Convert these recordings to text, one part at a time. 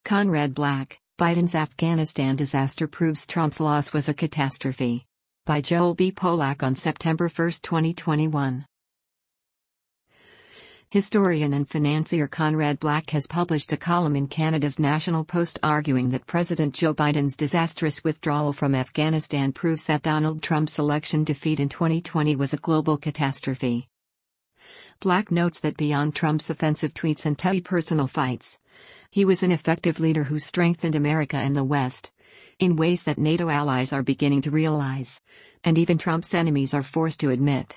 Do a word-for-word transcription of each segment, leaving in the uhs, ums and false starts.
Conrad Black, Biden's Afghanistan disaster proves Trump's loss was a catastrophe. By Joel B. Polak on September first, twenty twenty-one. Historian and financier Conrad Black has published a column in Canada's National Post arguing that President Joe Biden's disastrous withdrawal from Afghanistan proves that Donald Trump's election defeat in twenty twenty was a global catastrophe. Black notes that beyond Trump's offensive tweets and petty personal fights, he was an effective leader who strengthened America and the West, in ways that NATO allies are beginning to realize, and even Trump's enemies are forced to admit.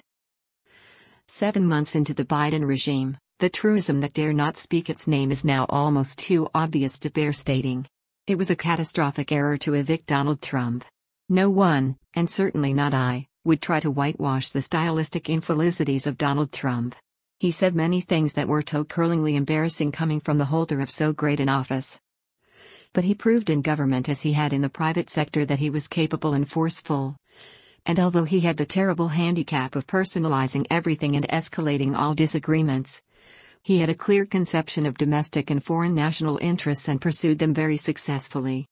Seven months into the Biden regime, the truism that dare not speak its name is now almost too obvious to bear stating. It was a catastrophic error to evict Donald Trump. No one, and certainly not I, would try to whitewash the stylistic infelicities of Donald Trump. He said many things that were toe-curlingly embarrassing coming from the holder of so great an office. But he proved in government as he had in the private sector that he was capable and forceful. And although he had the terrible handicap of personalizing everything and escalating all disagreements, he had a clear conception of domestic and foreign national interests and pursued them very successfully.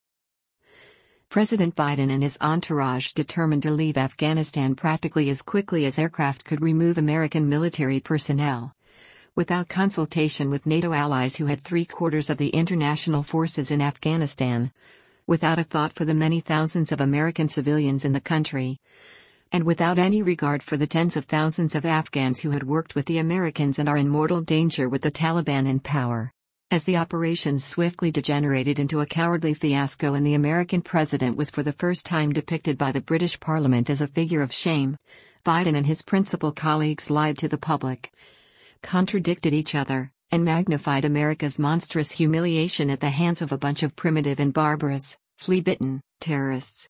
President Biden and his entourage determined to leave Afghanistan practically as quickly as aircraft could remove American military personnel, without consultation with NATO allies who had three-quarters of the international forces in Afghanistan, without a thought for the many thousands of American civilians in the country, and without any regard for the tens of thousands of Afghans who had worked with the Americans and are in mortal danger with the Taliban in power. As the operations swiftly degenerated into a cowardly fiasco and the American president was for the first time depicted by the British Parliament as a figure of shame, Biden and his principal colleagues lied to the public, contradicted each other, and magnified America's monstrous humiliation at the hands of a bunch of primitive and barbarous, flea-bitten, terrorists.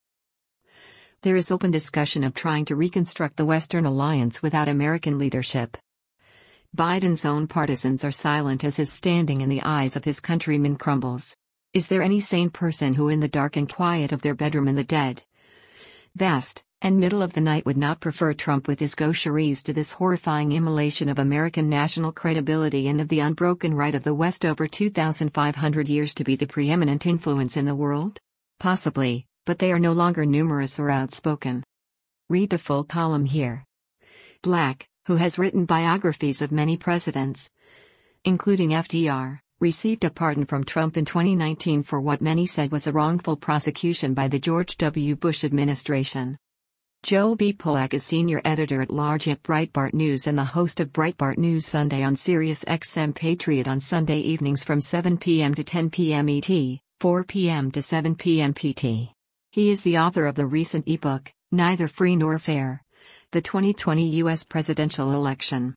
There is open discussion of trying to reconstruct the Western alliance without American leadership. Biden's own partisans are silent as his standing in the eyes of his countrymen crumbles. Is there any sane person who in the dark and quiet of their bedroom in the dead, vast, and middle of the night would not prefer Trump with his gaucheries to this horrifying immolation of American national credibility and of the unbroken right of the West over two thousand five hundred years to be the preeminent influence in the world? Possibly, but they are no longer numerous or outspoken. Read the full column here. Black, who has written biographies of many presidents, including F D R, received a pardon from Trump in twenty nineteen for what many said was a wrongful prosecution by the George W. Bush administration. Joel B. Polak is senior editor-at-large at Breitbart News and the host of Breitbart News Sunday on Sirius X M Patriot on Sunday evenings from seven p m to ten p m E T, four p m to seven p m P T. He is the author of the recent ebook, Neither Free Nor Fair: The twenty twenty U S Presidential Election.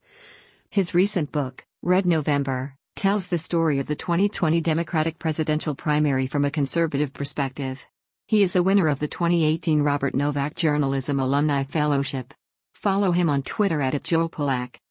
His recent book, Red November, tells the story of the twenty twenty Democratic presidential primary from a conservative perspective. He is a winner of the twenty eighteen Robert Novak Journalism Alumni Fellowship. Follow him on Twitter at Joel Polak.